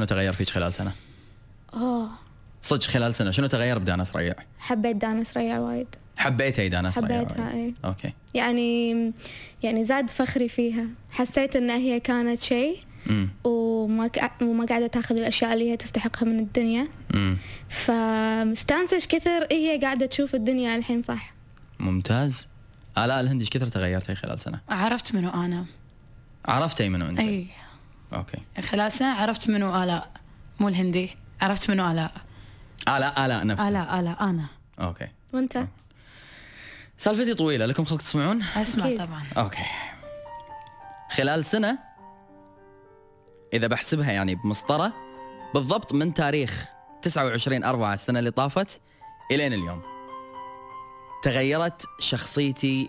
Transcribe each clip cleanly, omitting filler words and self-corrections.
شنو تغير فيك خلال سنة؟ صدق خلال سنة شنو تغير بدانس ريع؟ حبيت دانس ريع وايد. حبيتي دانس ريع؟ حبيتها اي. اوكي. يعني زاد فخري فيها، حسيت ان هي كانت شيء وما قاعدة تاخذ الاشياء اللي هي تستحقها من الدنيا. فمستانسة كثر هي قاعدة تشوف الدنيا الحين صح. ممتاز. آلاء الهندي كثر تغيرتي خلال سنة؟ عرفت منو انا. عرفتي منو انت؟ اي. اوكي. خلال سنة عرفت منو آلاء، مو الهندي، عرفت منو آلاء. آلاء نفسها. آلاء أنا. اوكي. وانت؟ سالفتي طويلة، لكم خلق تسمعون؟ اسمع أكيد. طبعا. اوكي. خلال سنة إذا بحسبها يعني بمسطرة بالضبط من تاريخ 29/4 السنة اللي طافت إلين اليوم، تغيرت شخصيتي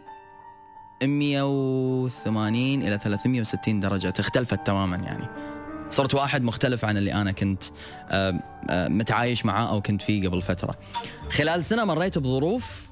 180 إلى 360 درجة، اختلفت تماما. يعني صرت واحد مختلف عن اللي أنا كنت متعايش معاه أو كنت فيه قبل فترة. خلال سنة مريت بظروف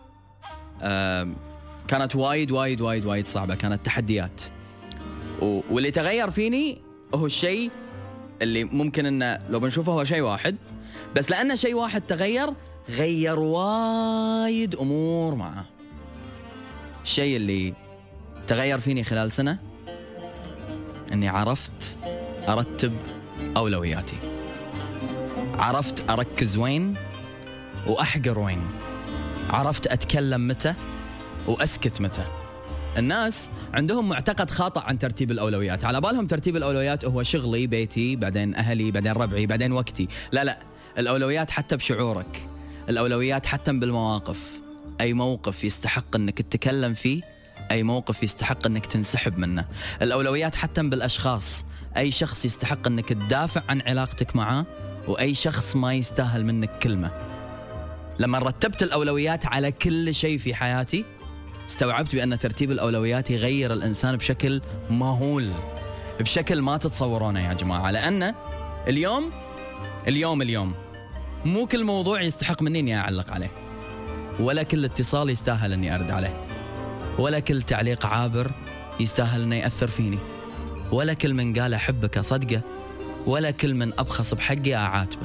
كانت وايد صعبة، كانت تحديات. واللي تغير فيني هو الشيء اللي ممكن إنه لو بنشوفه هو شيء واحد، بس لأنه شيء واحد غير وايد أمور معه. الشيء اللي تغير فيني خلال سنة أني عرفت أرتب أولوياتي، عرفت أركز وين وأحقر وين، عرفت أتكلم متى وأسكت متى. الناس عندهم معتقد خاطئ عن ترتيب الأولويات، على بالهم ترتيب الأولويات هو شغلي، بيتي، بعدين أهلي، بعدين ربعي، بعدين وقتي. لا، الأولويات حتى بشعورك، الأولويات حتى بالمواقف. أي موقف يستحق أنك تتكلم فيه، أي موقف يستحق أنك تنسحب منه. الأولويات حتى بالأشخاص، أي شخص يستحق أنك تدافع عن علاقتك معه، وأي شخص ما يستاهل منك كلمة. لما رتبت الأولويات على كل شيء في حياتي استوعبت بأن ترتيب الأولويات يغير الإنسان بشكل مهول، بشكل ما تتصورونه يا جماعة. لأن اليوم مو كل موضوع يستحق مني أني أعلق عليه، ولا كل اتصال يستاهل أني أرد عليه، ولا كل تعليق عابر يستاهل أنه يأثر فيني، ولا كل من قال أحبك أصدقه، ولا كل من أبخص بحقي أعاتبه.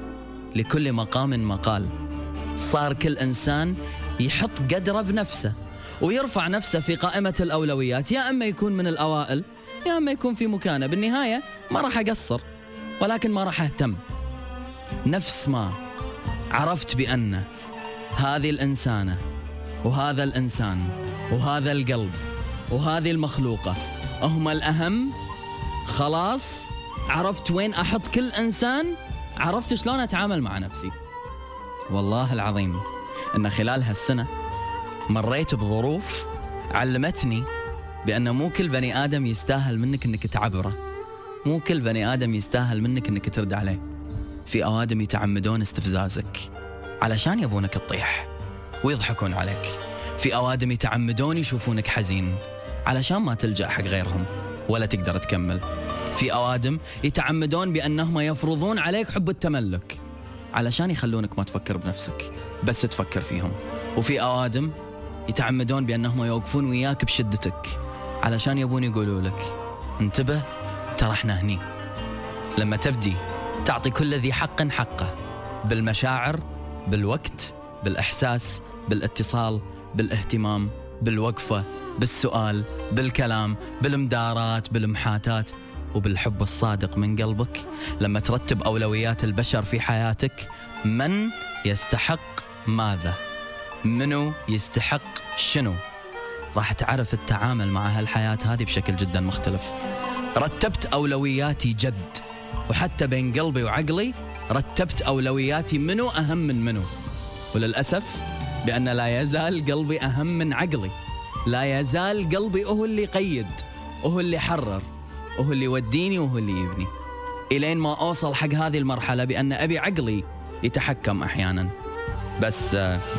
لكل مقام مقال. صار كل إنسان يحط قدره بنفسه ويرفع نفسه في قائمة الأولويات، يا أما يكون من الأوائل يا أما يكون في مكانه. بالنهاية ما راح أقصر، ولكن ما راح أهتم. نفس ما عرفت بأن هذه الإنسانة وهذا الإنسان وهذا القلب وهذه المخلوقة هم الأهم، خلاص عرفت وين أحط كل إنسان، عرفت شلون أتعامل مع نفسي. والله العظيم أن خلال هالسنة مريت بظروف علمتني بأن مو كل بني آدم يستاهل منك أنك تعبره، مو كل بني آدم يستاهل منك أنك ترد عليه. في أوادم يتعمدون استفزازك علشان يبونك تطيح ويضحكون عليك. في أوادم يتعمدون يشوفونك حزين علشان ما تلجأ حق غيرهم ولا تقدر تكمل. في أوادم يتعمدون بأنهم يفرضون عليك حب التملك علشان يخلونك ما تفكر بنفسك بس تفكر فيهم. وفي أوادم يتعمدون بأنهم يوقفون وياك بشدتك علشان يبون يقولوا لك انتبه ترى احنا هني. لما تبدي تعطي كل ذي حق حقه، بالمشاعر، بالوقت، بالإحساس، بالاتصال، بالاهتمام، بالوقفة، بالسؤال، بالكلام، بالمدارات، بالمحاتات، وبالحب الصادق من قلبك. لما ترتب أولويات البشر في حياتك، من يستحق ماذا، منو يستحق شنو، راح تعرف التعامل مع هالحياة هذه بشكل جدا مختلف. رتبت أولوياتي جد، وحتى بين قلبي وعقلي رتبت أولوياتي منو أهم من منو. وللأسف بأن لا يزال قلبي أهم من عقلي، لا يزال قلبي هو اللي يقيد وهو اللي يحرر وهو اللي يوديني وهو اللي يبني، إلين ما أوصل حق هذه المرحلة بأن أبي عقلي يتحكم أحيانا. بس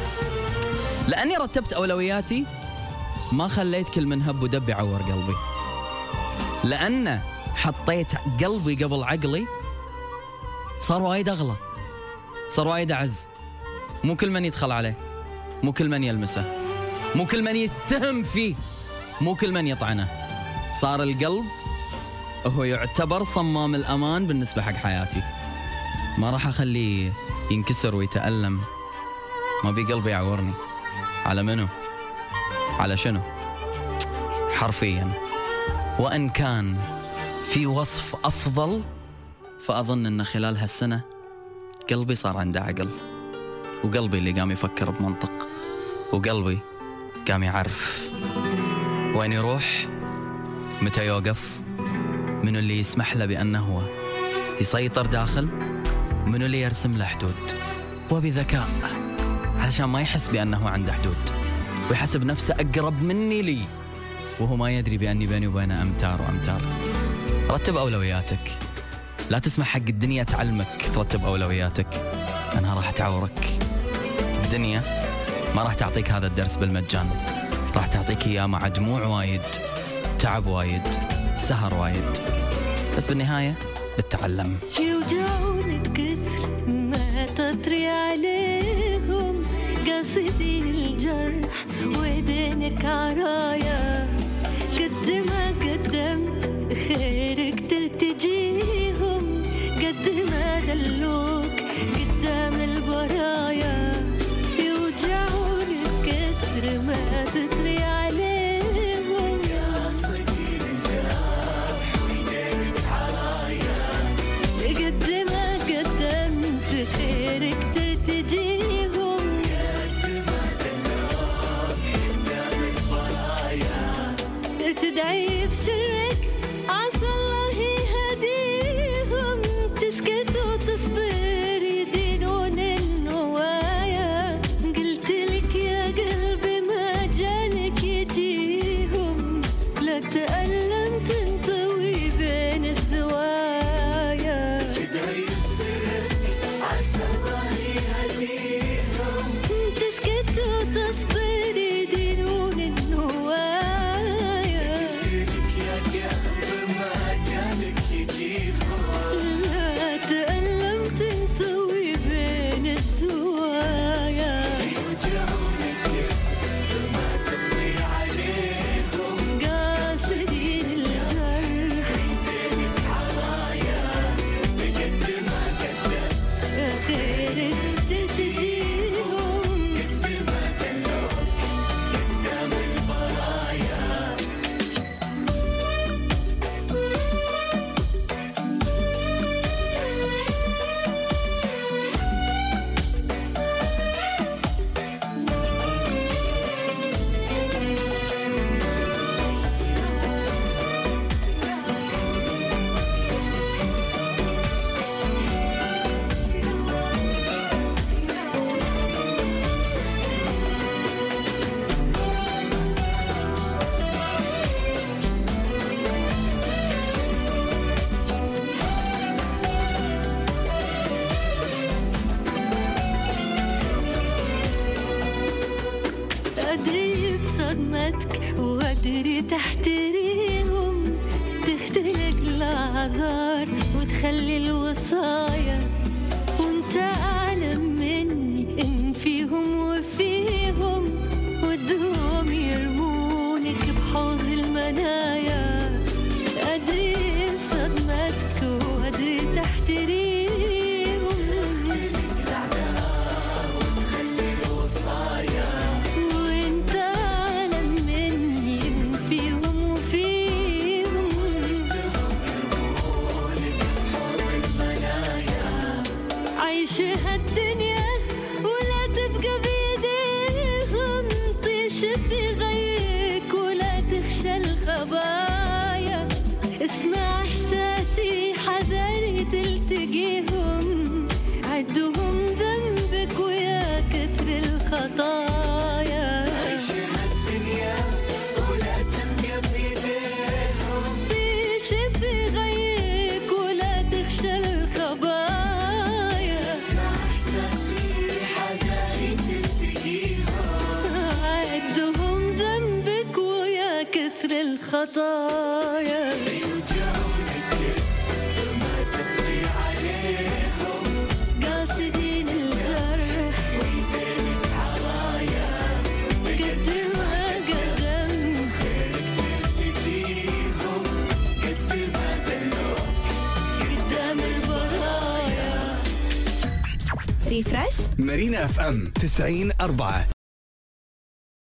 لأني رتبت أولوياتي ما خليت كل من هب ودب يعور قلبي، لأن حطيت قلبي قبل عقلي صار وايد أغلى، صار وايد أعز. مو كل من يدخل عليه، مو كل من يلمسه، مو كل من يتهم فيه، مو كل من يطعنه. صار القلب هو يعتبر صمام الأمان بالنسبة حق حياتي. ما راح أخليه ينكسر ويتألم. ما بي قلبي يعورني. على منو؟ على شنو؟ حرفيا. وإن كان في وصف أفضل فأظن أن خلال هالسنة قلبي صار عنده عقل، وقلبي اللي قام يفكر بمنطق، وقلبي قام يعرف وين يروح، متى يوقف، منو اللي يسمح له بأنه هو يسيطر داخل، منو اللي يرسم له حدود، وبذكاء علشان ما يحس بأنه عنده حدود، ويحسب نفسه أقرب مني لي وهو ما يدري بأني بيني وبينه أمتار وأمتار. رتب أولوياتك، لا تسمح حق الدنيا تعلمك ترتب أولوياتك، أنها راح تعورك. الدنيا ما راح تعطيك هذا الدرس بالمجان، راح تعطيك إياه مع دموع وايد، تعب وايد، سهر وايد، بس بالنهاية بتتعلم. يوجعونك كثر ما تطري عليهم، قاصدين الجرح ويدينك عرايا، قد ما قدمت خيرك تلتجيهم، قد ما دلوك قدام البرايا. يوجعونك كثر ما تطري عليهم، قاصدين الجرح ويدينك عرايا، قد ما قدمت خيرك تلتجيهم، قد ما دلوك قدام البرايا. تدعي بسرك عسى الله يهديهم، تسكت وتصبر يدينون النوايا. قلت لك يا قلبي ما جانك يجيهم، لا تألم تنطوي بين الزوايا. تدعي بسرك عسى الله يهديهم، تسكت وتصبر يدينون النوايا. لا تألم تنطوي بين الزوايا. يوجعونك ما تطري عليهم، قاصدين الجرح ويدينك عرايا، قد ما قدمت خيرك تجيهم، قد ما دلوك قدام البرايا. أدري بصدمتك وأدري تحتريهم، تختلق الأعذار وتخلي الوصايا، وانت أعلم مني إن فيهم وفيهم، ودهم يرمونك بحوض المنايا. أدري بصدمتك وأدري تحتريهم، وانت أعلم مني إن فيهم وفيهم، عيش هالدنيا ولا تبقى بيديهم، طيش في غيك ولا تخشى الخبايا. اسمع إحساسي حذري تلتقيهم، عدهم ذنبك ويا كثر الخطايا. عيش هالدنيا ولا تبقى بيديهم، طيش في غيك ولا تخشى الخبايا. اسمع إحساسي حذري تلتقيهم، عدهم ذنبك ويا كثر الخطايا. يوجعونك ريفرش مارينا FM 90.4.